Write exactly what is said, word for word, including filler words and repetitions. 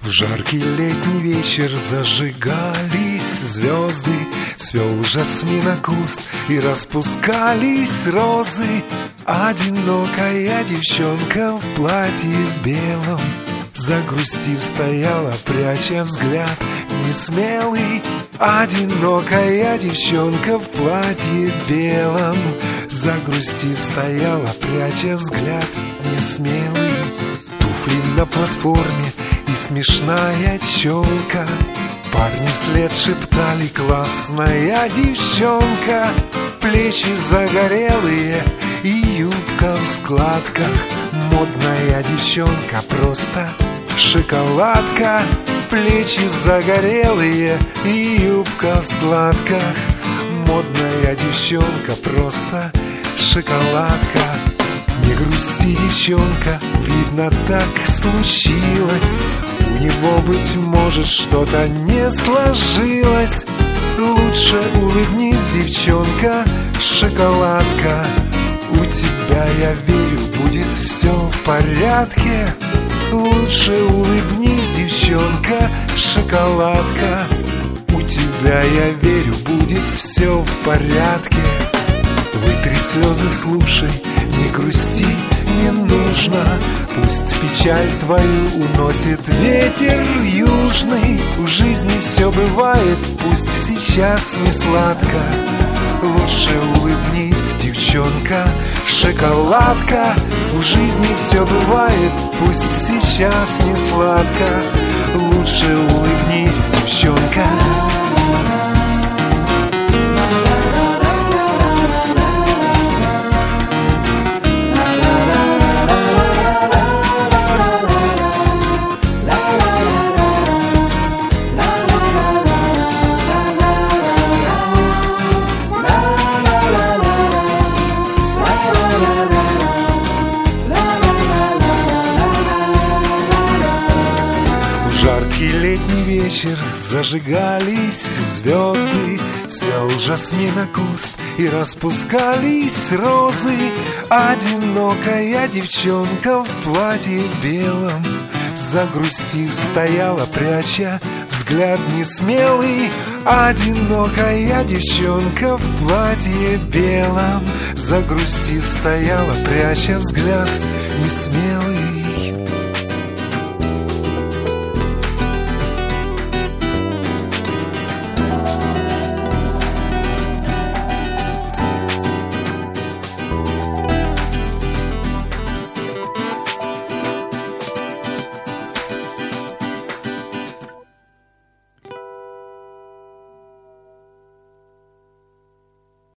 В жаркий летний вечер зажигались звезды, цвел жасмина куст и распускались розы. Одинокая девчонка в платье белом, загрустив, стояла, пряча взгляд несмелый. Одинокая девчонка в платье белом, загрустив, стояла, пряча взгляд несмелый. Туфли на платформе и смешная челка, парни вслед шептали: классная девчонка. Плечи загорелые и юбка в складках, модная девчонка, просто шоколадка. Плечи загорелые и юбка в складках, модная девчонка, просто шоколадка. Не грусти, девчонка, видно, так случилось. У него, быть может, что-то не сложилось. Лучше улыбнись, девчонка, шоколадка. У тебя, я верю, будет все в порядке. Лучше улыбнись, девчонка, шоколадка. У тебя, я верю, будет все в порядке. Вытри слезы, слушай, не грусти, не нужно. Пусть печаль твою уносит ветер южный. В жизни все бывает, пусть сейчас не сладко. Лучше улыбнись, девчонка, шоколадка. В жизни все бывает, пусть сейчас не сладко. Лучше улыбнись, девчонка. Жаркий летний вечер, зажигались звезды, цвел жасмина куст и распускались розы. Одинокая девчонка в платье белом, загрустив, стояла, пряча взгляд несмелый. Одинокая девчонка в платье белом, загрустив, стояла, пряча взгляд несмелый.